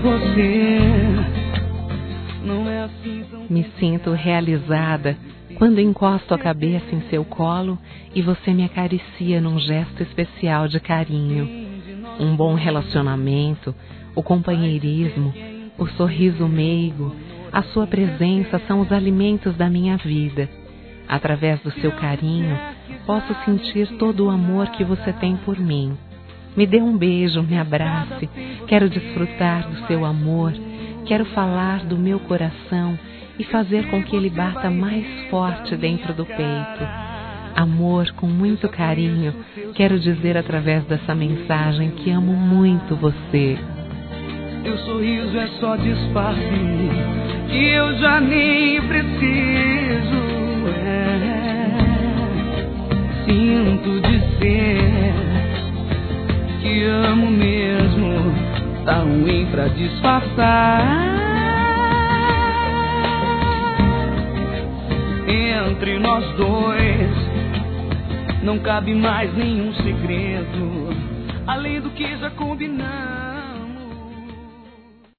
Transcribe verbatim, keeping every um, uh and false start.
você. Não é assim tão... Me sinto realizada quando encosto a cabeça em seu colo e você me acaricia num gesto especial de carinho. Um bom relacionamento, o companheirismo, o sorriso meigo, a sua presença são os alimentos da minha vida. Através do seu carinho, posso sentir todo o amor que você tem por mim. Me dê um beijo, me abrace, quero desfrutar do seu amor, quero falar do meu coração e fazer com que ele bata mais forte dentro do peito. Amor, com muito carinho, quero dizer através dessa mensagem que amo muito você. Teu sorriso é só disfarce, que eu já nem preciso. É, sinto dizer que amo mesmo, tá ruim pra disfarçar. Entre nós dois não cabe mais nenhum segredo, além do que já combinamos.